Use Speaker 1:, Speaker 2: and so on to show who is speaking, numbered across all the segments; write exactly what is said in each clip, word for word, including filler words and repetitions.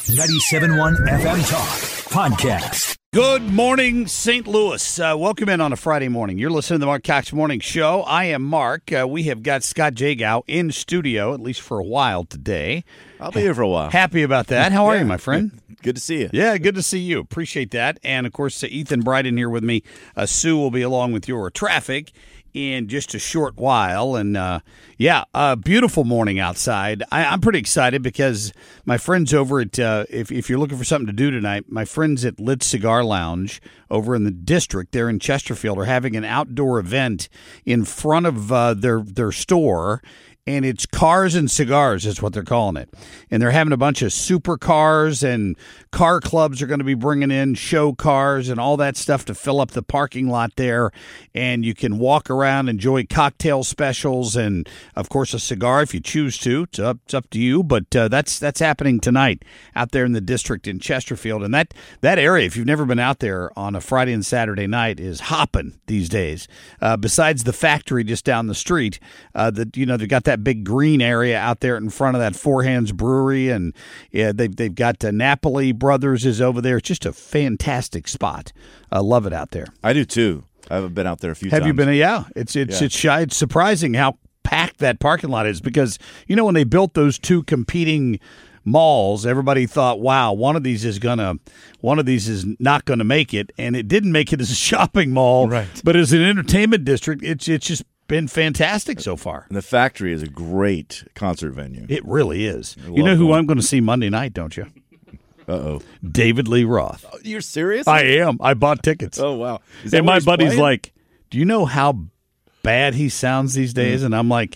Speaker 1: ninety-seven point one F M Talk Podcast.
Speaker 2: Good morning, Saint Louis. Uh, welcome in on a Friday morning. You're listening to the Mark Cox Morning Show. I am Mark. Uh, we have got Scott Jagow in studio, at least for a while today.
Speaker 3: I'll be here for a while.
Speaker 2: Happy about that. How are yeah. you, my friend?
Speaker 3: Good to see you.
Speaker 2: Yeah, good to see you. Appreciate that. And, of course, uh, Ethan Bryden here with me. Uh, Sue will be along with your traffic in just a short while. And, uh, yeah, a beautiful morning outside. I, I'm pretty excited because my friends over at, uh, if, if you're looking for something to do tonight, my friends at Lit Cigar Lounge over in the district there in Chesterfield are having an outdoor event in front of uh, their their store. And it's Cars and Cigars is what they're calling it. And they're having a bunch of supercars, and car clubs are going to be bringing in show cars and all that stuff to fill up the parking lot there. And you can walk around, enjoy cocktail specials, and, of course, a cigar if you choose to. It's up, it's up to you. But uh, that's that's happening tonight out there in the district in Chesterfield. And that, that area, if you've never been out there on a Friday and Saturday night, is hopping these days. Uh, besides the factory just down the street, uh, that you know, they've got that That big green area out there in front of that Four Hands Brewery, and yeah, they've they've got uh, Napoli Brothers is over there. It's just a fantastic spot. I uh, love it out there.
Speaker 3: I do too. I've been out there a few
Speaker 2: Have
Speaker 3: times.
Speaker 2: Have you been? Yeah, it's it's
Speaker 3: yeah.
Speaker 2: it's shy. It's surprising how packed that parking lot is because you know when they built those two competing malls, everybody thought, wow, one of these is gonna one of these is not gonna make it, and it didn't make it as a shopping mall,
Speaker 3: right?
Speaker 2: But as an entertainment district, it's it's just been fantastic so far.
Speaker 3: And the factory is a great concert venue.
Speaker 2: It really is. You know who
Speaker 3: going.
Speaker 2: I'm going to see Monday night, don't you?
Speaker 3: Uh-oh.
Speaker 2: David Lee Roth.
Speaker 3: Oh, you're serious?
Speaker 2: I am. I bought tickets.
Speaker 3: Oh, wow.
Speaker 2: And my buddy's playing? Like, do you know how bad he sounds these days? Mm. And I'm like,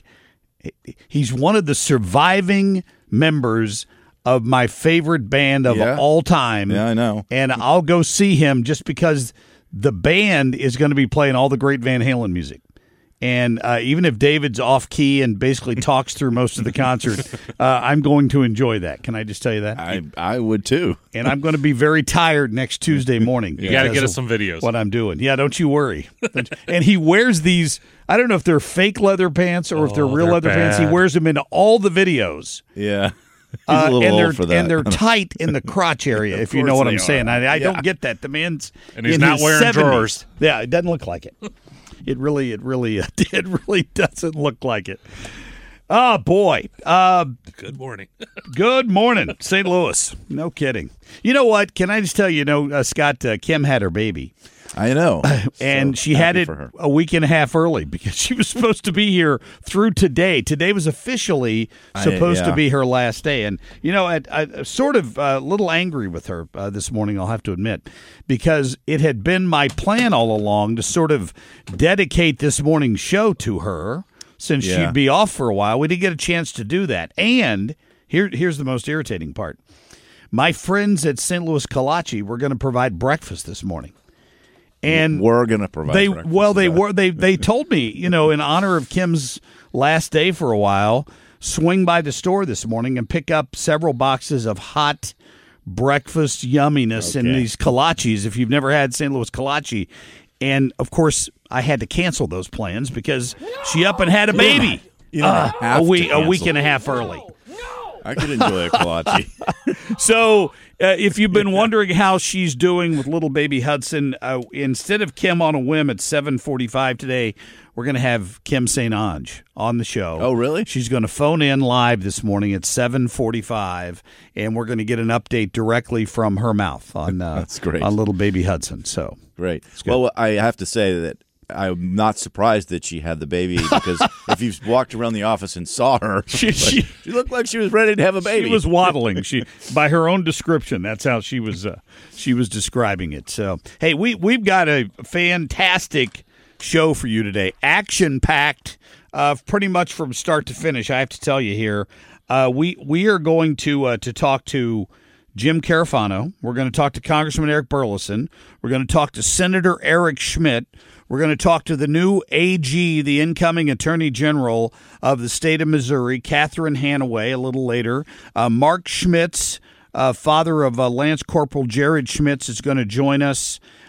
Speaker 2: he's one of the surviving members of my favorite band of
Speaker 3: yeah.
Speaker 2: all time.
Speaker 3: Yeah, I know.
Speaker 2: And I'll go see him just because the band is going to be playing all the great Van Halen music. And uh, even if David's off key and basically talks through most of the concert, uh, I'm going to enjoy that. Can I just tell you that?
Speaker 3: I I would too.
Speaker 2: And I'm going to be very tired next Tuesday morning.
Speaker 4: You got to get us some videos.
Speaker 2: What I'm doing. Yeah, don't you worry. And he wears these, I don't know if they're fake leather pants or if they're
Speaker 4: oh,
Speaker 2: real
Speaker 4: they're
Speaker 2: leather
Speaker 4: bad.
Speaker 2: pants. He wears them in all the videos.
Speaker 3: Yeah. He's
Speaker 2: Uh,
Speaker 3: a little
Speaker 2: and
Speaker 3: old
Speaker 2: they're,
Speaker 3: for that.
Speaker 2: And they're tight in the crotch area, if you know what I'm
Speaker 3: they
Speaker 2: saying.
Speaker 3: are.
Speaker 2: I, I
Speaker 3: Yeah.
Speaker 2: don't get that. The man's
Speaker 4: And he's
Speaker 2: in
Speaker 4: not
Speaker 2: his
Speaker 4: wearing
Speaker 2: seventies.
Speaker 4: drawers.
Speaker 2: Yeah, it doesn't look like it. It really, it really, it really doesn't look like it. Oh, boy. Uh,
Speaker 4: Good morning.
Speaker 2: good morning, Saint Louis. No kidding. You know what? Can I just tell you, you know, uh, Scott, uh, Kim had her baby.
Speaker 3: I know.
Speaker 2: And
Speaker 3: So
Speaker 2: she had
Speaker 3: happy
Speaker 2: it
Speaker 3: for her.
Speaker 2: a week and a half early because she was supposed to be here through today. Today was officially supposed
Speaker 3: I, yeah.
Speaker 2: to be her last day. And, you know, I, I sort of a uh, little angry with her uh, this morning, I'll have to admit, because it had been my plan all along to sort of dedicate this morning's show to her since
Speaker 3: Yeah.
Speaker 2: she'd be off for a while. We didn't get a chance to do that. And here, here's the most irritating part. My friends at Saint Louis Kolache were going to provide breakfast this morning. And
Speaker 3: we're going to provide
Speaker 2: they
Speaker 3: breakfast.
Speaker 2: well they were they they told me, you know, in honor of Kim's last day for a while, swing by the store this morning and pick up several boxes of hot breakfast yumminess in
Speaker 3: Okay.
Speaker 2: these kolaches if you've never had Saint Louis Kolache. And of course, I had to cancel those plans because she up and had a baby.
Speaker 3: You don't
Speaker 2: Uh,
Speaker 3: have
Speaker 2: a
Speaker 3: to
Speaker 2: week a week
Speaker 3: cancel.
Speaker 2: and a half early.
Speaker 3: I could enjoy a kolache.
Speaker 2: So, uh, if you've been wondering how she's doing with little baby Hudson, uh, instead of Kim on a whim at seven forty-five today, we're going to have Kim Saint Ange on the show.
Speaker 3: Oh, really?
Speaker 2: She's going to phone in live this morning at seven forty-five, and we're going to get an update directly from her mouth on uh,
Speaker 3: That's great.
Speaker 2: on little baby Hudson. So,
Speaker 3: Great.
Speaker 2: good.
Speaker 3: Well, I have to say that I'm not surprised that she had the baby because if you walked around the office and saw her,
Speaker 2: She-
Speaker 3: like,
Speaker 2: she-
Speaker 3: she looked like she was ready to have a baby.
Speaker 2: She was waddling. She, by her own description, that's how she was. Uh, she was describing it. So, hey, we we've got a fantastic show for you today, action packed, uh, pretty much from start to finish. I have to tell you here, uh, we we are going to uh, to talk to Jim Carafano. We're going to talk to Congressman Eric Burleson. We're going to talk to Senator Eric Schmidt. We're going to talk to the new A G, the incoming Attorney General of the state of Missouri, Catherine Hanaway, a little later. Uh, Mark Schmitz, uh, father of uh, Lance Corporal Jared Schmitz, is going to join us.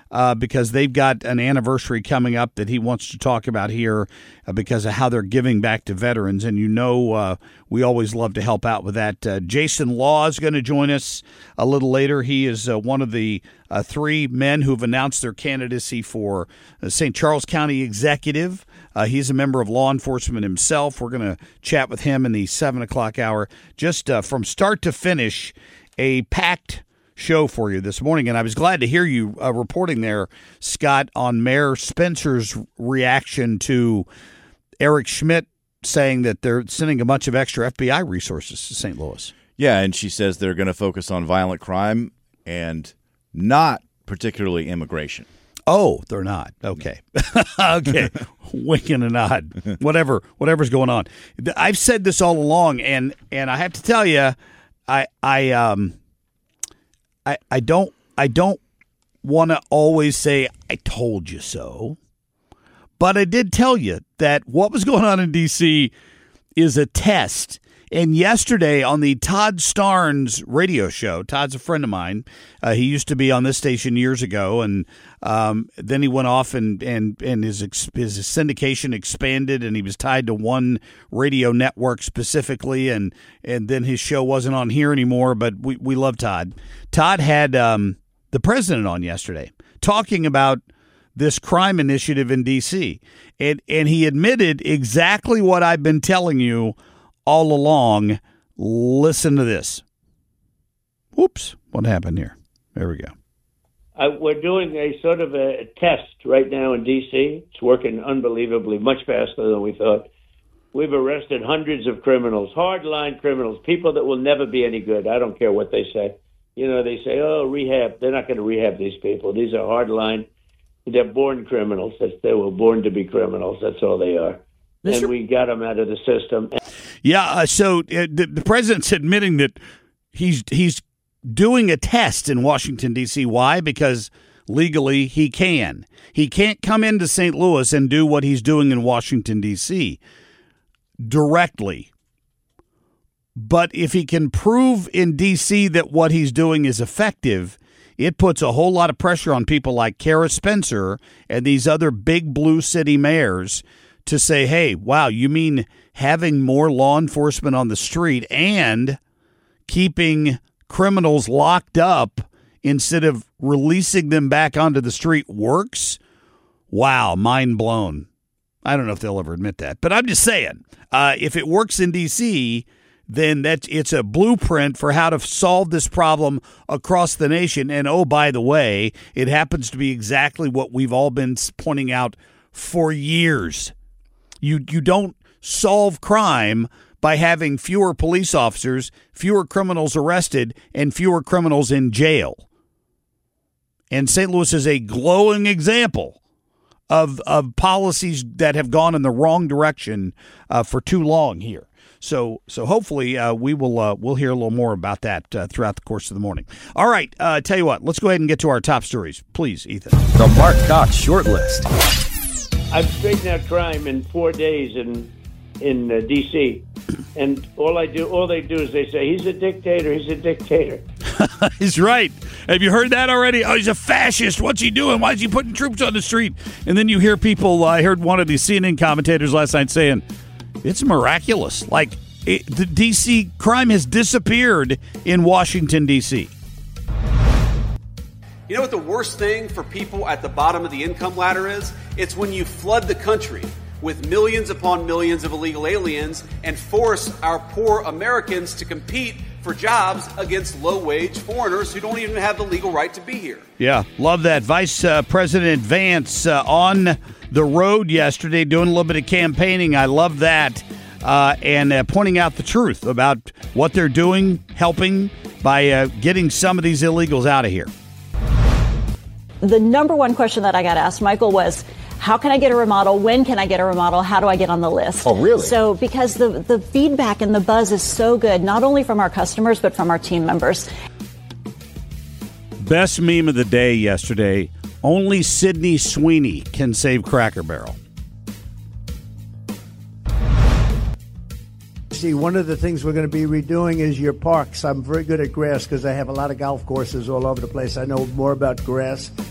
Speaker 2: uh, because they've got an anniversary coming up that he wants to talk about here uh, because of how they're giving back to veterans. And you know uh, we always love to help out with that. Uh, Jason Law is going to join us a little later. He is uh, one of the uh, three men who have announced their candidacy for uh, Saint Charles County Executive. Uh, he's a member of law enforcement himself. We're going to chat with him in the seven o'clock hour. Just uh, from start to finish, a packed show for you this morning, and I was glad to hear you uh, reporting there, Scott, on Mayor Spencer's reaction to Eric Schmidt saying that they're sending a bunch of extra F B I resources to Saint Louis.
Speaker 3: Yeah, and she says they're going to focus on violent crime and not particularly immigration.
Speaker 2: Oh, they're not. Okay. Okay. Wink and a nod. Whatever, whatever's going on. I've said this all along, and, and I have to tell you, I I um I I don't I don't want to always say I told you so, but I did tell you that what was going on in D C is a test. And yesterday on the Todd Starnes radio show, Todd's a friend of mine. Uh, he used to be on this station years ago, and um, then he went off and and and his his syndication expanded, and he was tied to one radio network specifically, and and then his show wasn't on here anymore. But we we love Todd. Todd had um, the president on yesterday talking about this crime initiative in D C, and and he admitted exactly what I've been telling you all along. Listen to this. Whoops, what happened here? There we go.
Speaker 4: Uh, we're doing a sort of a test right now in D C. It's working unbelievably, much faster than we thought. We've arrested hundreds of criminals, hardline criminals, people that will never be any good. I don't care what they say. You know, they say, oh, rehab. They're not going to rehab these people. These are hardline. They're born criminals. They were born to be criminals. That's all they are. And we got them out of the system.
Speaker 2: Yeah, uh, so uh, the, the president's admitting that he's he's doing a test in Washington, D C. Why? Because legally he can. He can't come into Saint Louis and do what he's doing in Washington, D C directly. But if he can prove in D C that what he's doing is effective, it puts a whole lot of pressure on people like Kara Spencer and these other big blue city mayors to say, hey, wow, you mean having more law enforcement on the street and keeping criminals locked up instead of releasing them back onto the street works? Wow, mind blown. I don't know if they'll ever admit that, but I'm just saying, uh, if it works in D C, then that's, it's a blueprint for how to solve this problem across the nation. And oh, by the way, it happens to be exactly what we've all been pointing out for years. You you don't solve crime by having fewer police officers, fewer criminals arrested, and fewer criminals in jail. And Saint Louis is a glowing example of of policies that have gone in the wrong direction uh, for too long here. So so hopefully uh, we will uh, we'll hear a little more about that uh, throughout the course of the morning. All right, uh, tell you what, let's go ahead and get to our top stories, please, Ethan.
Speaker 1: The Mark Cox Short List.
Speaker 4: I've straightened out crime in four days in in uh, D C, and all I do, all they do is they say he's a dictator. He's a dictator.
Speaker 2: He's right. Have you heard that already? Oh, he's a fascist. What's he doing? Why is he putting troops on the street? And then you hear people. Uh, I heard one of these C N N commentators last night saying it's miraculous. Like it, the D C crime has disappeared in Washington, D C.
Speaker 5: You know what the worst thing for people at the bottom of the income ladder is? It's when you flood the country with millions upon millions of illegal aliens and force our poor Americans to compete for jobs against low-wage foreigners who don't even have the legal right to be here.
Speaker 2: Yeah, love that. Vice uh, President Vance uh, on the road yesterday doing a little bit of campaigning. I love that. Uh, and uh, pointing out the truth about what they're doing, helping by uh, getting some of these illegals out of here.
Speaker 6: The number one question that I got asked, Michael, was how can I get a remodel? When can I get a remodel? How do I get on the list?
Speaker 1: Oh, really?
Speaker 6: So because the, the feedback and the buzz is so good, not only from our customers, but from our team members.
Speaker 2: Best meme of the day yesterday, only Sydney Sweeney can save Cracker Barrel.
Speaker 7: See, one of the things we're going to be redoing is your parks. I'm very good at grass because I have a lot of golf courses all over the place. I know more about grass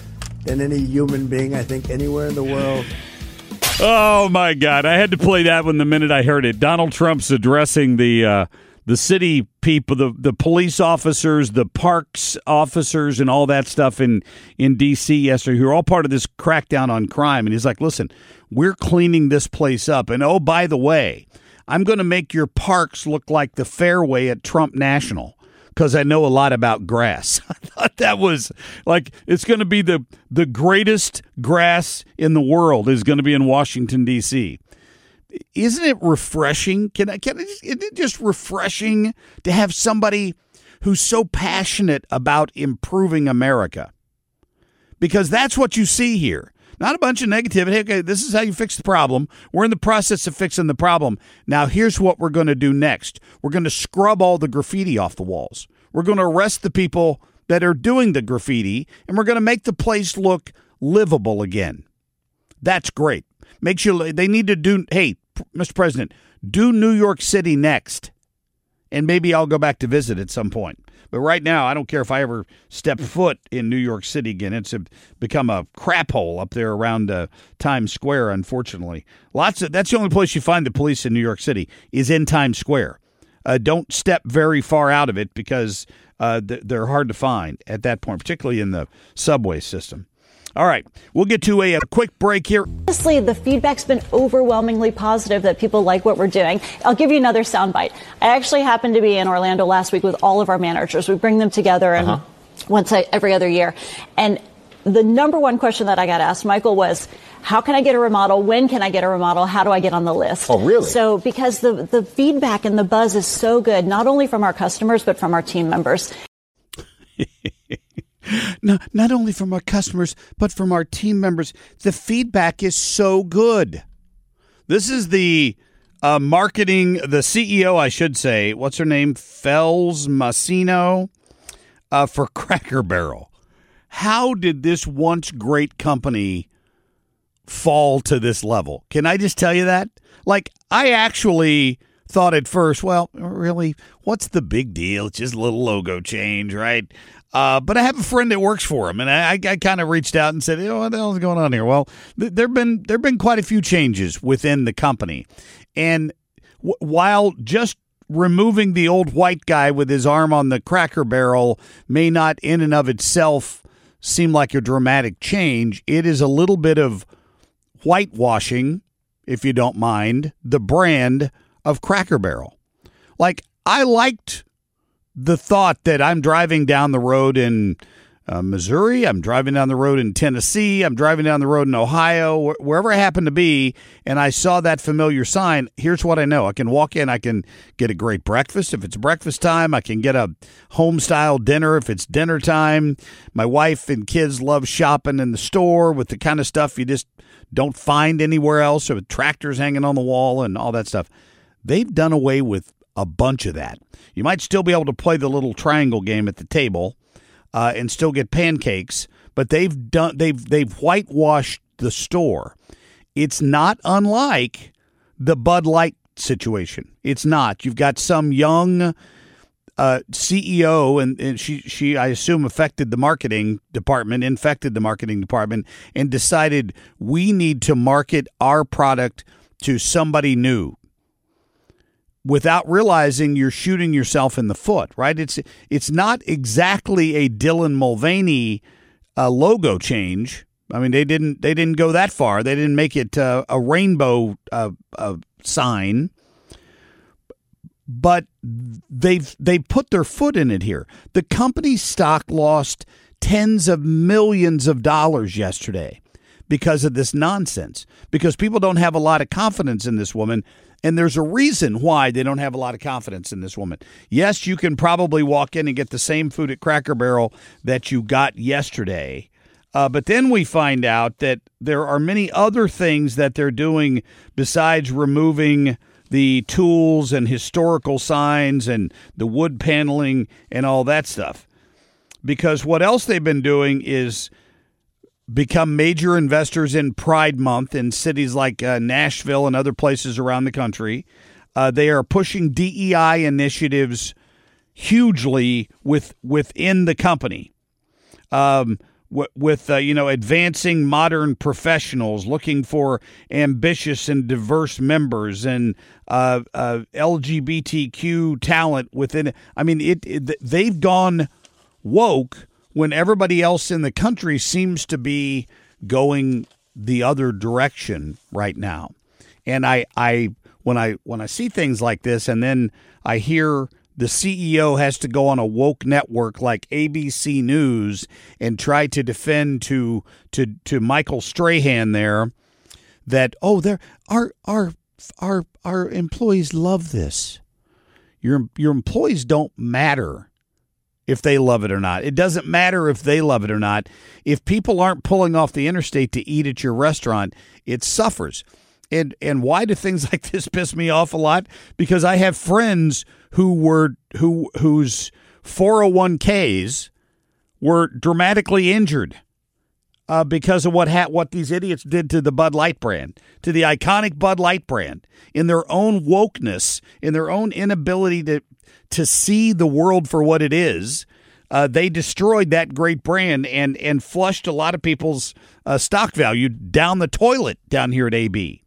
Speaker 7: than any human being, I think, anywhere in the world.
Speaker 2: Oh, my God. I had to play that one the minute I heard it. Donald Trump's addressing the uh, the city people, the, the police officers, the parks officers, and all that stuff in, in D C yesterday, who are all part of this crackdown on crime. And he's like, listen, we're cleaning this place up. And, oh, by the way, I'm going to make your parks look like the fairway at Trump National, because I know a lot about grass. I thought that was like, it's going to be the, the greatest grass in the world is going to be in Washington, D C. Isn't it refreshing? Can I, can I just, isn't it just refreshing to have somebody who's so passionate about improving America? Because that's what you see here. Not a bunch of negativity. Okay, this is how you fix the problem. We're in the process of fixing the problem. Now, here's what we're going to do next. We're going to scrub all the graffiti off the walls. We're going to arrest the people that are doing the graffiti, and we're going to make the place look livable again. That's great. Make sure they need to do, hey, Mister President, do New York City next, and maybe I'll go back to visit at some point. But right now, I don't care if I ever step foot in New York City again. It's a, become a crap hole up there around uh, Times Square, unfortunately. Lots of that's the only place you find the police in New York City is in Times Square. Uh, don't step very far out of it because uh, th- they're hard to find at that point, particularly in the subway system. All right, we'll get to a, a quick break here.
Speaker 6: Honestly, the feedback's been overwhelmingly positive that people like what we're doing. I'll give you another soundbite. I actually happened to be in Orlando last week with all of our managers. We bring them together and uh-huh. once every other year. And the number one question that I got asked, Michael, was, how can I get a remodel? When can I get a remodel? How do I get on the list?
Speaker 8: Oh, really?
Speaker 6: So because the, the feedback and the buzz is so good, not only from our customers, but from our team members.
Speaker 2: No, not only from our customers, but from our team members. The feedback is so good. This is the uh, marketing, the C E O, I should say. What's her name? Fels Massino uh, for Cracker Barrel. How did this once great company fall to this level? Can I just tell you that? Like, I actually thought at first, well, really, what's the big deal? It's just a little logo change, right? Uh, but I have a friend that works for him, and I, I kind of reached out and said, oh, what the hell is going on here? Well, th- there have been there have been quite a few changes within the company. And w- while just removing the old white guy with his arm on the Cracker Barrel may not in and of itself seem like a dramatic change, it is a little bit of whitewashing, if you don't mind, the brand of Cracker Barrel. Like, I liked the thought that I'm driving down the road in uh, Missouri, I'm driving down the road in Tennessee, I'm driving down the road in Ohio, wh- wherever I happen to be, and I saw that familiar sign. Here's what I know. I can walk in, I can get a great breakfast. If it's breakfast time, I can get a home-style dinner if it's dinner time. My wife and kids love shopping in the store with the kind of stuff you just don't find anywhere else, or with tractors hanging on the wall and all that stuff. They've done away with a bunch of that. You might still be able to play the little triangle game at the table uh, and still get pancakes, but they've done they've they've whitewashed the store. It's not unlike the Bud Light situation. It's not. You've got some young uh, C E O, and, and she she I assume affected the marketing department, infected the marketing department, and decided we need to market our product to somebody new, without realizing you're shooting yourself in the foot, right? It's it's not exactly a Dylan Mulvaney uh, logo change. I mean, they didn't they didn't go that far. They didn't make it uh, a rainbow uh, uh, sign, but they've they put their foot in it here. The company's stock lost tens of millions of dollars yesterday because of this nonsense, because people don't have a lot of confidence in this woman. And there's a reason why they don't have a lot of confidence in this woman. Yes, you can probably walk in and get the same food at Cracker Barrel that you got yesterday. Uh, but then we find out that there are many other things that they're doing besides removing the tools and historical signs and the wood paneling and all that stuff. Because what else they've been doing is become major investors in Pride Month in cities like uh, Nashville and other places around the country. Uh, they are pushing D E I initiatives hugely with within the company. Um, w- with uh, you know advancing modern professionals, looking for ambitious and diverse members and uh, uh, L G B T Q talent within. I mean, it, it they've gone woke when everybody else in the country seems to be going the other direction right now. And I, I when I when I see things like this, and then I hear the C E O has to go on a woke network like A B C News and try to defend to to to Michael Strahan there that oh there our our our our employees love this. Your your employees don't matter if they love it or not. It doesn't matter if they love it or not. If people aren't pulling off the interstate to eat at your restaurant, it suffers. And and why do things like this piss me off a lot? Because I have friends who were who whose four oh one k's were dramatically injured uh, because of what ha- what these idiots did to the Bud Light brand, to the iconic Bud Light brand, in their own wokeness, in their own inability to to see the world for what it is. Uh, they destroyed that great brand and and flushed a lot of people's uh, stock value down the toilet down here at A B.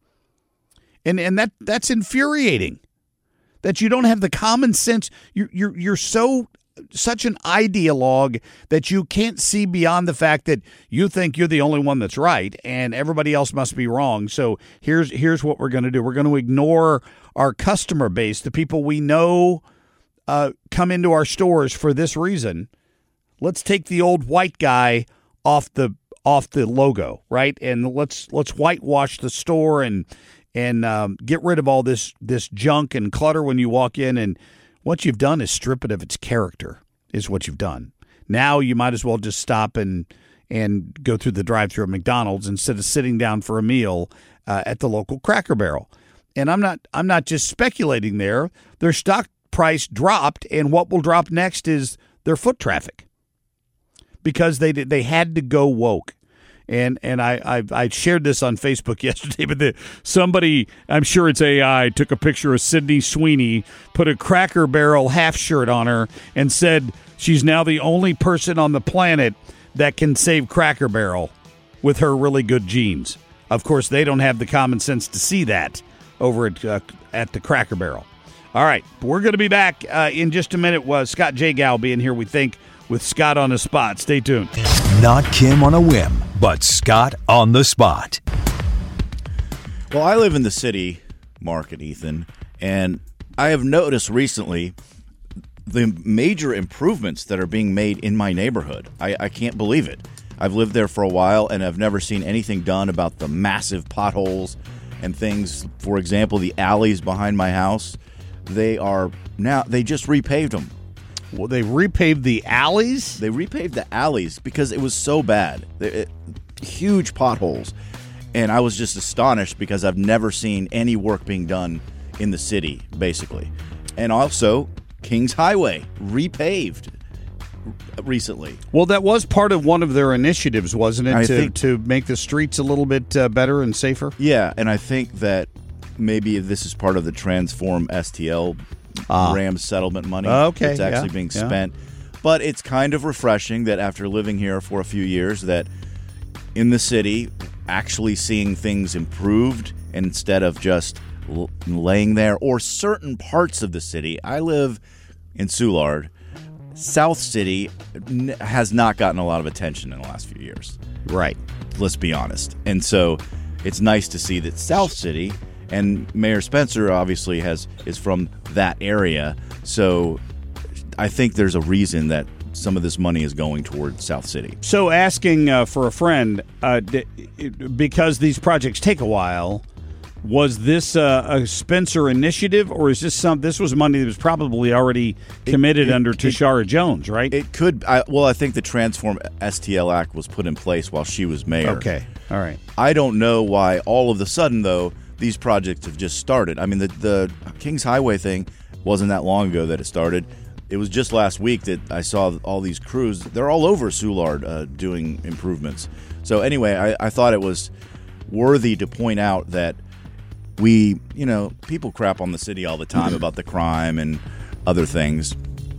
Speaker 2: And and that that's infuriating. That you don't have the common sense. You're you're you're so such an ideologue that you can't see beyond the fact that you think you're the only one that's right and everybody else must be wrong. So here's here's what we're going to do. We're going to ignore our customer base, the people we know uh, come into our stores for this reason. Let's take the old white guy off the off the logo, right? And let's let's whitewash the store and. And um, get rid of all this this junk and clutter when you walk in. And what you've done is strip it of its character, is what you've done. Now you might as well just stop and and go through the drive-thru at McDonald's instead of sitting down for a meal uh, at the local Cracker Barrel. And I'm not I'm not just speculating there. Their stock price dropped, and what will drop next is their foot traffic because they did, they had to go woke. And and I, I I shared this on Facebook yesterday, but the, somebody, I'm sure it's A I, took a picture of Sydney Sweeney, put a Cracker Barrel half shirt on her, and said she's now the only person on the planet that can save Cracker Barrel with her really good jeans. Of course, they don't have the common sense to see that over at, uh, at the Cracker Barrel. All right, we're going to be back uh, in just a minute. Uh, Scott Jagow being here, we think, with Scott on the spot. Stay tuned.
Speaker 1: Not Kim on a whim, but Scott on the spot.
Speaker 3: Well, I live in the city, Mark and Ethan, and I have noticed recently the major improvements that are being made in my neighborhood. I, I can't believe it. I've lived there for a while, and I've never seen anything done about the massive potholes and things. For example, the alleys behind my house, they are now, they just repaved them.
Speaker 2: Well, they repaved the alleys?
Speaker 3: They repaved the alleys because it was so bad. It, it, huge potholes. And I was just astonished because I've never seen any work being done in the city, basically. And also, Kings Highway, repaved recently.
Speaker 2: Well, that was part of one of their initiatives, wasn't it,
Speaker 3: I
Speaker 2: to,
Speaker 3: think,
Speaker 2: to make the streets a little bit uh, better and safer?
Speaker 3: Yeah, and I think that maybe this is part of the Transform S T L Uh, Rams settlement money.
Speaker 2: Okay,
Speaker 3: it's actually
Speaker 2: yeah,
Speaker 3: being
Speaker 2: yeah.
Speaker 3: spent. But it's kind of refreshing that after living here for a few years that in the city, actually seeing things improved instead of just l- laying there, or certain parts of the city. I live in Soulard. South City n- has not gotten a lot of attention in the last few years.
Speaker 2: Right.
Speaker 3: Let's be honest. And so it's nice to see that South City, and Mayor Spencer obviously has is from that area, so I think there's a reason that some of this money is going toward South City.
Speaker 2: So asking uh, for a friend, uh, d- because these projects take a while, was this uh, a Spencer initiative, or is this some? This was money that was probably already committed it, it, under Tashara it, Jones, right?
Speaker 3: It could. I, well, I think the Transform S T L Act was put in place while she was mayor.
Speaker 2: Okay, all right.
Speaker 3: I don't know why all of a sudden, though, these projects have just started. I mean, the, the Kings Highway thing wasn't that long ago that it started. It was just last week that I saw all these crews. They're all over Soulard uh, doing improvements. So anyway, I, I thought it was worthy to point out that we, you know, people crap on the city all the time about the crime and other things.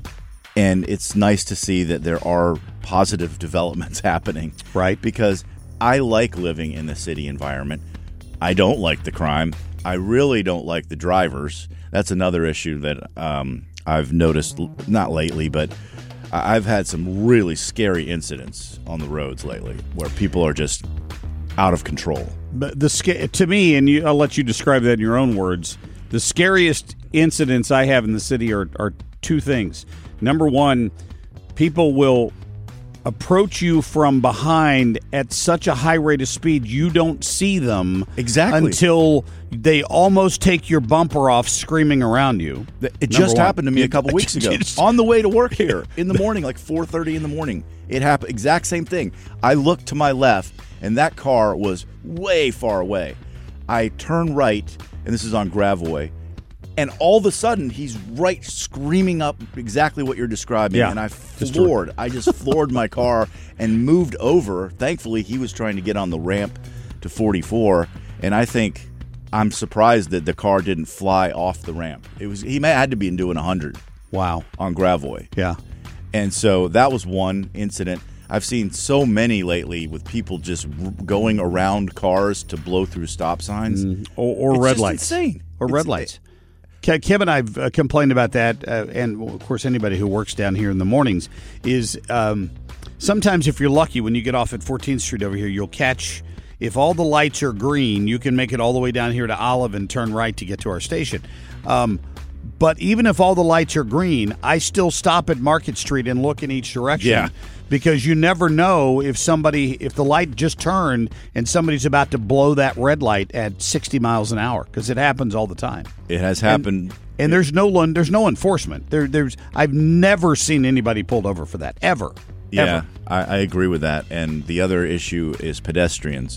Speaker 3: And it's nice to see that there are positive developments happening.
Speaker 2: Right.
Speaker 3: Because I like living in the city environment. I don't like the crime. I really don't like the drivers. That's another issue that um, I've noticed, not lately, but I've had some really scary incidents on the roads lately where people are just out of control.
Speaker 2: But the sca- to me, and you, I'll let you describe that in your own words, the scariest incidents I have in the city are, are two things. Number one, people will approach you from behind at such a high rate of speed you don't see them
Speaker 3: Exactly.
Speaker 2: until they almost take your bumper off screaming around you.
Speaker 3: It
Speaker 2: Number
Speaker 3: just
Speaker 2: one.
Speaker 3: happened to me a couple weeks ago
Speaker 2: Just-
Speaker 3: on the way to work here in the morning, like four thirty in the morning. It happened, exact same thing. I looked to my left, and that car was way far away. I turn right, and this is on Gravois, and all of a sudden, he's right screaming up exactly what you're describing,
Speaker 2: Yeah,
Speaker 3: and I
Speaker 2: just
Speaker 3: floored. I just floored my car and moved over. Thankfully, he was trying to get on the ramp to forty-four, and I think I'm surprised that the car didn't fly off the ramp. It was he may had to be doing one hundred.
Speaker 2: Wow.
Speaker 3: On Gravois.
Speaker 2: Yeah.
Speaker 3: And so that was one incident. I've seen so many lately with people just r- going around cars to blow through stop signs.
Speaker 2: Mm, or or
Speaker 3: It's
Speaker 2: red
Speaker 3: just
Speaker 2: lights.
Speaker 3: insane.
Speaker 2: Or
Speaker 3: It's-
Speaker 2: red lights. Ke- Kim and I have uh, complained about that, uh, and well, of course anybody who works down here in the mornings, is um, sometimes if you're lucky when you get off at fourteenth Street over here, you'll catch, if all the lights are green, you can make it all the way down here to Olive and turn right to get to our station. Um, but even if all the lights are green, I still stop at Market Street and look in each direction.
Speaker 3: Yeah.
Speaker 2: Because you never know if somebody, if the light just turned and somebody's about to blow that red light at sixty miles an hour, because it happens all the time.
Speaker 3: It has happened.
Speaker 2: And, and there's no one, there's no enforcement. There, there's, I've never seen anybody pulled over for that ever.
Speaker 3: Yeah,
Speaker 2: ever.
Speaker 3: I, I agree with that. And the other issue is pedestrians.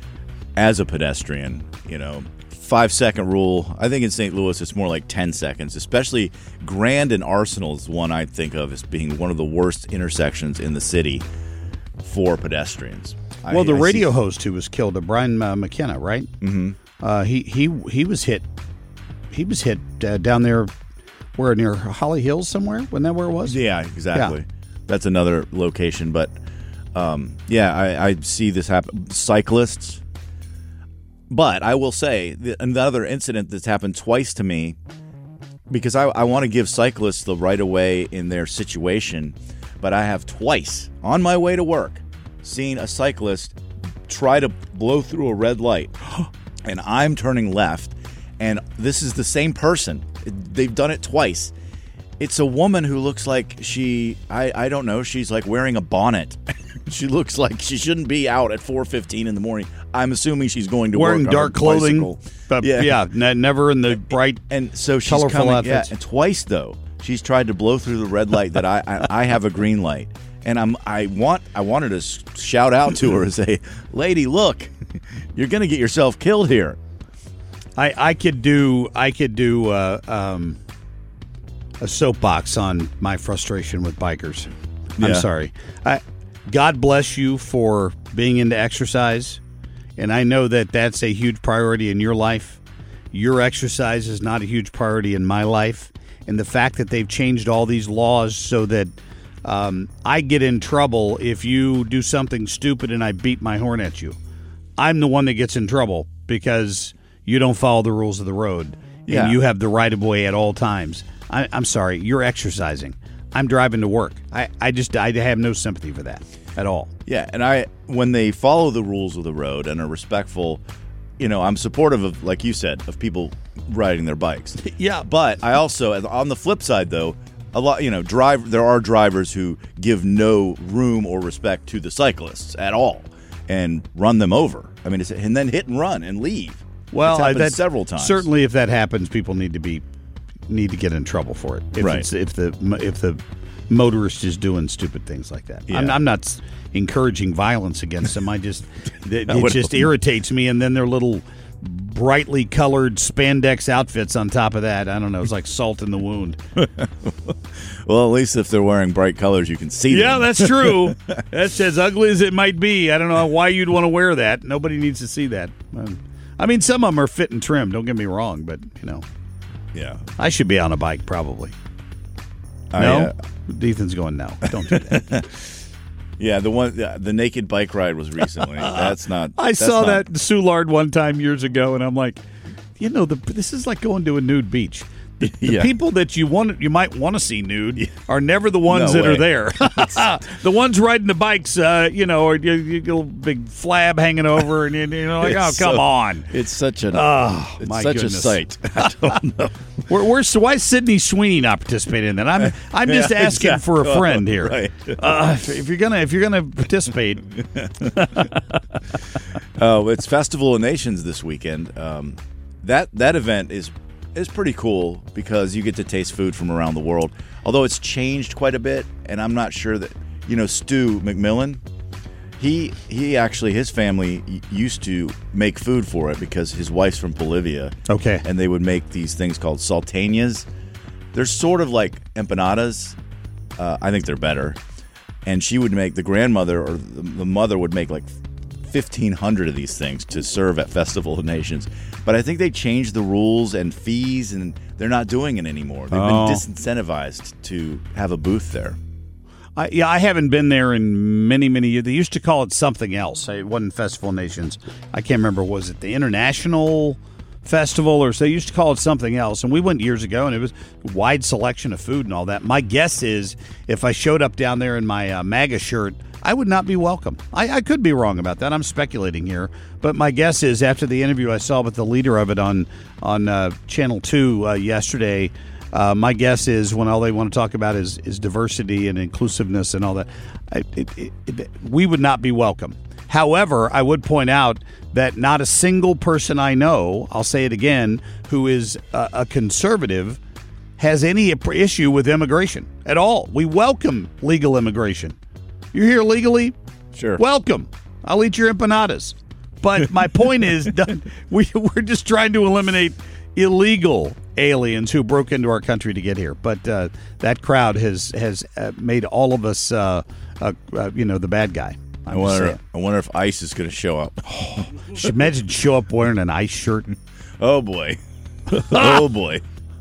Speaker 3: As a pedestrian, you know, five second rule. I think in Saint Louis it's more like ten seconds, especially Grand and Arsenal is one I think of as being one of the worst intersections in the city for pedestrians.
Speaker 2: Well,
Speaker 3: I,
Speaker 2: the
Speaker 3: I
Speaker 2: radio
Speaker 3: see,
Speaker 2: host who was killed, uh, Brian uh, McKenna, right? Mm-hmm. Uh, he he he was hit. He was hit uh, down there, where near Holly Hills somewhere. Wasn't that where it was?
Speaker 3: Yeah, exactly.
Speaker 2: Yeah.
Speaker 3: That's another location, but um, yeah, I, I see this happen. Cyclists. But I will say, the, another incident that's happened twice to me, because I, I want to give cyclists the right of way in their situation, but I have twice, on my way to work, seen a cyclist try to blow through a red light, and I'm turning left, and this is the same person. They've done it twice. It's a woman who looks like she, I, I don't know, she's like wearing a bonnet. She looks like she shouldn't be out at four fifteen in the morning. I'm assuming she's going to
Speaker 2: Wearing
Speaker 3: work on her
Speaker 2: dark clothing.
Speaker 3: bicycle.
Speaker 2: But yeah,
Speaker 3: Yeah.
Speaker 2: ne- never in the bright,
Speaker 3: And so she's
Speaker 2: colorful
Speaker 3: coming,
Speaker 2: outfits.
Speaker 3: yeah, and twice though. She's tried to blow through the red light that I, I I have a green light, and I'm I want I wanted to s- shout out to her and say, "Lady, look, you're gonna get yourself killed here."
Speaker 2: I, I could do I could do uh, um, a soapbox on my frustration with bikers. I'm
Speaker 3: Yeah.
Speaker 2: sorry. I, God bless you for being into exercise, and I know that that's a huge priority in your life. Your exercise is not a huge priority in my life, and the fact that they've changed all these laws so that um, I get in trouble if you do something stupid and I beat my horn at you. I'm the one that gets in trouble because you don't follow the rules of the road,
Speaker 3: Yeah.
Speaker 2: and you have the right of way at all times. I, I'm sorry, you're exercising. I'm driving to work. I, I just I have no sympathy for that at all.
Speaker 3: Yeah, and I when they follow the rules of the road and are respectful, you know, I'm supportive of, like you said, of people riding their bikes.
Speaker 2: Yeah.
Speaker 3: But I also, on the flip side, though, a lot, you know, drive. There are drivers who give no room or respect to the cyclists at all and run them over. I mean, it's, and then hit and run and leave.
Speaker 2: Well,
Speaker 3: it's happened
Speaker 2: that,
Speaker 3: several times.
Speaker 2: Certainly, if that happens, people need to be need to get in trouble for it. If
Speaker 3: Right.
Speaker 2: It's, if the if the motorist is doing stupid things like that,
Speaker 3: Yeah.
Speaker 2: I'm, I'm not s- encouraging violence against them. I just it, it
Speaker 3: would-
Speaker 2: just irritates me. And then their little brightly colored spandex outfits on top of that. I don't know. It's like salt in the wound.
Speaker 3: Well, at least if they're wearing bright colors, you can see
Speaker 2: Yeah,
Speaker 3: them.
Speaker 2: that's true. That's as ugly as it might be. I don't know why you'd want to wear that. Nobody needs to see that. Um, I mean, some of them are fit and trim. Don't get me wrong, but you know,
Speaker 3: Yeah.
Speaker 2: I should be on a bike probably. No?
Speaker 3: uh,
Speaker 2: Ethan's going, no. Don't do that.
Speaker 3: Yeah, the one, the naked bike ride was recently. That's not.
Speaker 2: I
Speaker 3: that's
Speaker 2: saw
Speaker 3: not,
Speaker 2: that in Soulard one time years ago, and I'm like, you know, the, this is like going to a nude beach. The, the
Speaker 3: Yeah.
Speaker 2: people that you want, you might want to see nude are never the ones
Speaker 3: No
Speaker 2: that
Speaker 3: way.
Speaker 2: are there. The ones riding the bikes, uh, you know, or you, you get a big flab hanging over, and you, you know, like, oh,
Speaker 3: It's
Speaker 2: come
Speaker 3: so-
Speaker 2: on.
Speaker 3: It's such an.
Speaker 2: Oh,
Speaker 3: it's
Speaker 2: my
Speaker 3: such
Speaker 2: goodness.
Speaker 3: a sight. I don't know.
Speaker 2: Where, where's why is Sydney Sweeney not participating in that? I'm I'm just
Speaker 3: Yeah,
Speaker 2: asking
Speaker 3: exactly.
Speaker 2: for a friend here.
Speaker 3: Right.
Speaker 2: Uh, if, if you're gonna if you're gonna participate,
Speaker 3: Oh, it's Festival of Nations this weekend. Um, that that event is is pretty cool because you get to taste food from around the world. Although it's changed quite a bit, and I'm not sure that you know Stu McMillan. He he actually his family y- used to make food for it because his wife's from Bolivia.
Speaker 2: Okay.
Speaker 3: and they would make these things called salteñas. They're sort of like empanadas. Uh, I think they're better. And she would make the grandmother or the, the mother would make like fifteen hundred of these things to serve at Festival of Nations. But I think they changed the rules and fees, and they're not doing it anymore. They've
Speaker 2: Oh.
Speaker 3: been disincentivized to have a booth there.
Speaker 2: I, yeah, I haven't been there in many, many years. They used to call it something else. It wasn't Festival of Nations. I can't remember. Was it the International Festival, or so they used to call it something else? And we went years ago, and it was a wide selection of food and all that. My guess is if I showed up down there in my uh, MAGA shirt, I would not be welcome. I, I could be wrong about that. I'm speculating here. But my guess is after the interview I saw with the leader of it on, on uh, Channel two uh, yesterday, Uh, my guess is when all they want to talk about is, is diversity and inclusiveness and all that, I, it, it, it, we would not be welcome. However, I would point out that not a single person I know, I'll say it again, who is a, a conservative has any issue with immigration at all. We welcome legal immigration. You're here legally?
Speaker 3: Sure.
Speaker 2: Welcome. I'll eat your empanadas. But my point is, we, we're just trying to eliminate illegal aliens who broke into our country to get here. But uh, that crowd has has uh, made all of us, uh, uh, uh, you know, the bad guy.
Speaker 3: I
Speaker 2: I'm just
Speaker 3: wonder.
Speaker 2: saying.
Speaker 3: I wonder if ICE is going to show up.
Speaker 2: Just imagine show up wearing an ice shirt.
Speaker 3: Oh boy. Oh boy.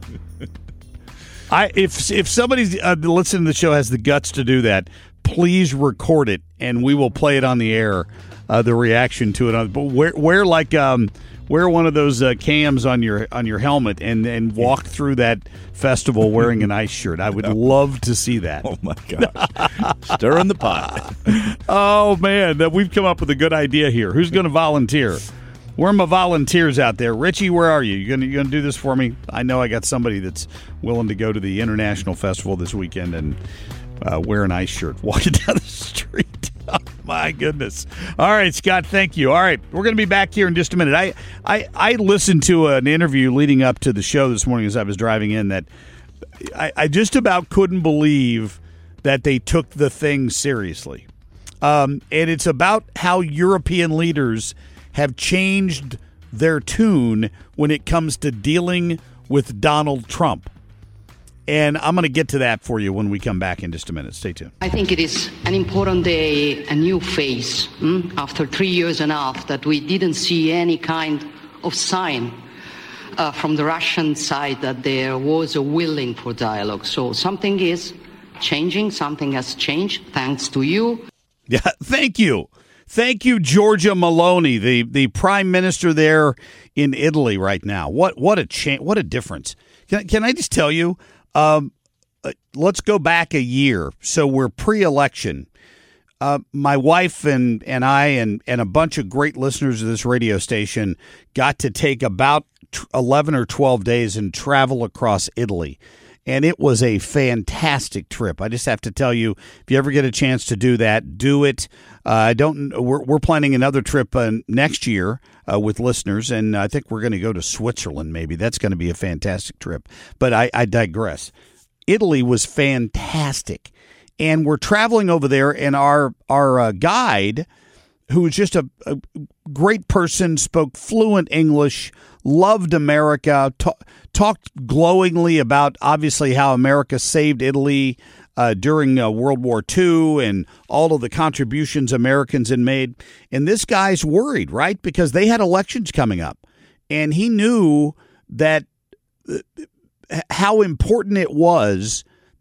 Speaker 2: I if if somebody uh, listening to the show has the guts to do that, please record it and we will play it on the air. Uh, the reaction to it, but wear wear like um, wear one of those uh, cams on your on your helmet and and walk through that festival wearing an ice shirt. I would love to see that.
Speaker 3: Oh my gosh. Stirring the pot.
Speaker 2: Oh man, that we've come up with a good idea here. Who's going to volunteer? Where are my volunteers out there? Richie, where are you? You gonna you gonna do this for me? I know I got somebody that's willing to go to the International Festival this weekend and uh, wear an ice shirt walking down the street. Oh, my goodness. All right, Scott, thank you. All right, we're going to be back here in just a minute. I, I, I listened to an interview leading up to the show this morning as I was driving in that I, I just about couldn't believe that they took the thing seriously. Um, and it's about how European leaders have changed their tune when it comes to dealing with Donald Trump. And I'm going to get to that for you when we come back in just a minute. Stay tuned.
Speaker 8: I think it is an important day, a new phase, mm, after three years and a half that we didn't see any kind of sign uh, from the Russian side that there was a willing for dialogue. So something is changing, something has changed, thanks to you.
Speaker 2: Yeah, thank you. Thank you, Giorgia Meloni, the, the prime minister there in Italy right now. What what a cha- what a difference. Can, can I just tell you, um, uh, let's go back a year. So we're pre-election. Uh, my wife and, and I and, and a bunch of great listeners of this radio station got to take about eleven or twelve days and travel across Italy. And it was a fantastic trip. I just have to tell you, if you ever get a chance to do that, do it. Uh, I don't. We're, we're planning another trip uh, next year uh, with listeners, and I think we're going to go to Switzerland. Maybe that's going to be a fantastic trip. But I, I digress. Italy was fantastic, and we're traveling over there, and our our uh, guide, who was just a, a great person, spoke fluent English, loved America, ta- talked glowingly about obviously how America saved Italy uh, during uh, World War Two and all of the contributions Americans had made. And this guy's worried, right? Because they had elections coming up. And he knew that uh, how important it was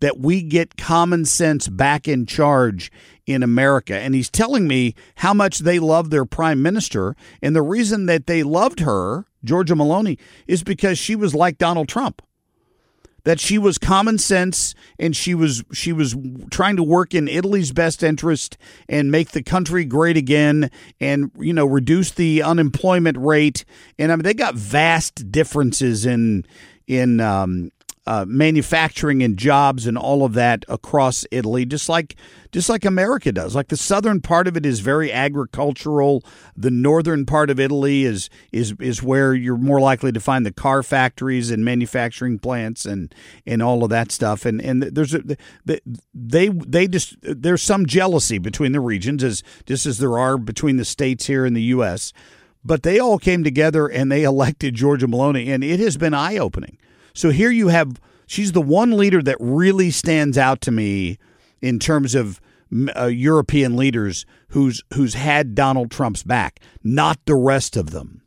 Speaker 2: that we get common sense back in charge in America. And he's telling me how much they love their prime minister. And the reason that they loved her, Giorgia Meloni, is because she was like Donald Trump. That she was common sense and she was she was trying to work in Italy's best interest and make the country great again and, you know, reduce the unemployment rate. And I mean, they got vast differences in in um, uh, manufacturing and jobs and all of that across Italy, just like just like America does. Like the southern part of it is very agricultural. The northern part of Italy is is is where you're more likely to find the car factories and manufacturing plants and and all of that stuff. And and there's a they they just there's some jealousy between the regions, as just as there are between the states here in the U S. But they all came together and they elected Giorgia Meloni, and it has been eye opening. So here you have, she's the one leader that really stands out to me in terms of uh, European leaders who's who's had Donald Trump's back, not the rest of them.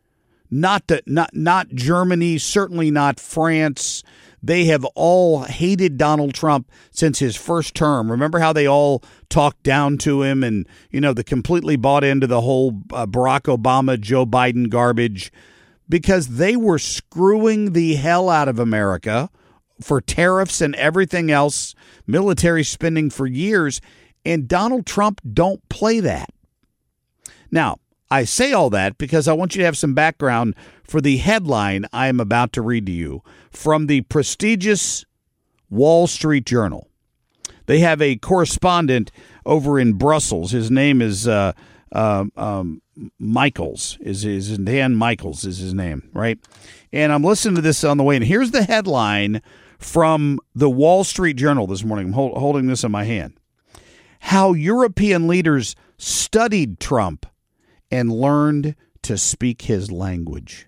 Speaker 2: Not the, not not Germany, certainly not France. They have all hated Donald Trump since his first term. Remember how they all talked down to him and, you know, they completely bought into the whole uh, Barack Obama, Joe Biden garbage, because they were screwing the hell out of America for tariffs and everything else, military spending for years, and Donald Trump don't play that. Now, I say all that because I want you to have some background for the headline I am about to read to you from the prestigious Wall Street Journal. They have a correspondent over in Brussels. His name is uh, uh, um, Michaels. Is is Dan Michaels is his name, right? And I'm listening to this on the way, and here's the headline from the Wall Street Journal this morning. I'm hold, holding this in my hand. How European leaders studied Trump and learned to speak his language.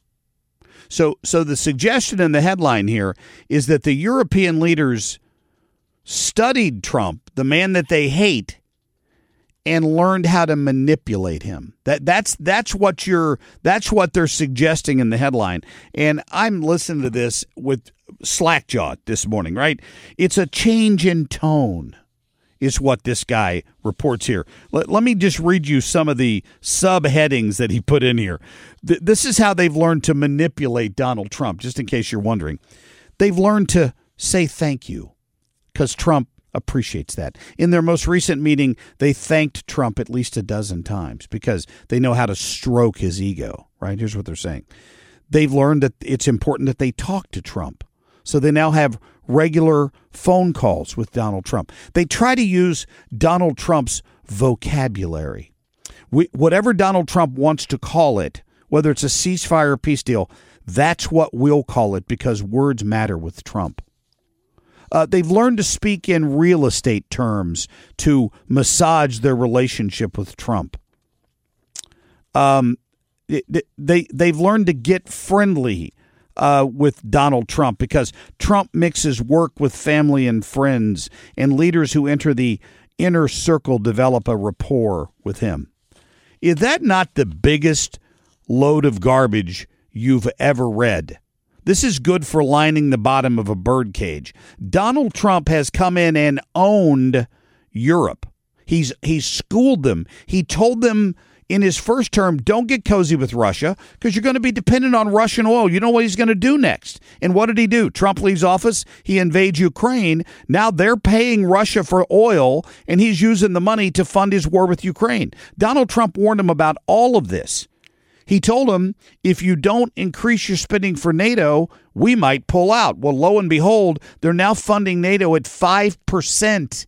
Speaker 2: So, so the suggestion in the headline here is that the European leaders studied Trump, the man that they hate, and learned how to manipulate him. That that's that's what you're that's what they're suggesting in the headline. And I'm listening to this with slack-jawed this morning, right? It's a change in tone is what this guy reports here. Let, let me just read you some of the subheadings that he put in here. Th- this is how they've learned to manipulate Donald Trump, just in case you're wondering. They've learned to say thank you because Trump appreciates that. In their most recent meeting, they thanked Trump at least a dozen times because they know how to stroke his ego, right? Here's what they're saying. They've learned that it's important that they talk to Trump. So they now have regular phone calls with Donald Trump. They try to use Donald Trump's vocabulary. We, whatever Donald Trump wants to call it, whether it's a ceasefire or peace deal, that's what we'll call it because words matter with Trump. Uh, they've learned to speak in real estate terms to massage their relationship with Trump. Um, they, they've learned to get friendly Uh, with Donald Trump because Trump mixes work with family and friends, and leaders who enter the inner circle develop a rapport with him. Is that not the biggest load of garbage you've ever read? This is good for lining the bottom of a bird cage. Donald Trump has come in and owned Europe. He's he's schooled them. He told them in his first term, don't get cozy with Russia because you're going to be dependent on Russian oil. You know what he's going to do next. And what did he do? Trump leaves office. He invades Ukraine. Now they're paying Russia for oil, and he's using the money to fund his war with Ukraine. Donald Trump warned him about all of this. He told him, if you don't increase your spending for NATO, we might pull out. Well, lo and behold, they're now funding NATO at five percent.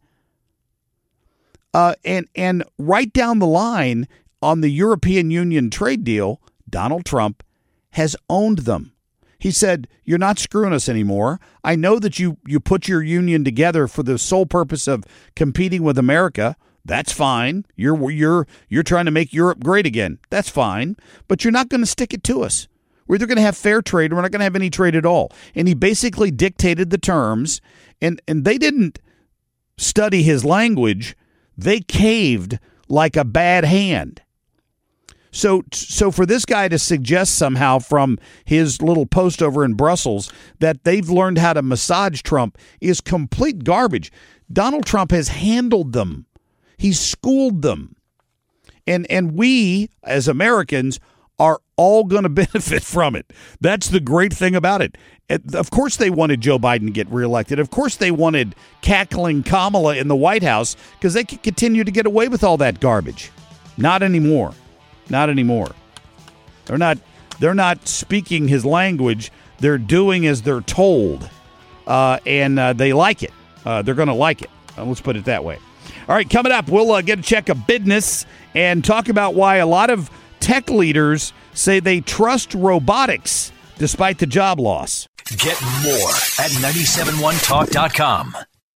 Speaker 2: Uh, and, and right down the line, on the European Union trade deal, Donald Trump has owned them. He said, you're not screwing us anymore. I know that you, you put your union together for the sole purpose of competing with America. That's fine. You're you're you're trying to make Europe great again. That's fine. But you're not going to stick it to us. We're either going to have fair trade or we're not going to have any trade at all. And he basically dictated the terms, and, and they didn't study his language. They caved like a bad hand. So, so for this guy to suggest somehow from his little post over in Brussels that they've learned how to massage Trump is complete garbage. Donald Trump has handled them. He's schooled them. And and we, as Americans, are all going to benefit from it. That's the great thing about it. Of course they wanted Joe Biden to get reelected. Of course they wanted cackling Kamala in the White House because they could continue to get away with all that garbage. Not anymore. Not anymore. They're not they're not speaking his language. They're doing as they're told. Uh, and uh, they like it. Uh, they're going to like it. Uh, let's put it that way. All right, coming up, we'll uh, get a check of business and talk about why a lot of tech leaders say they trust robotics despite the job loss.
Speaker 1: Get more at nine seven one talk dot com.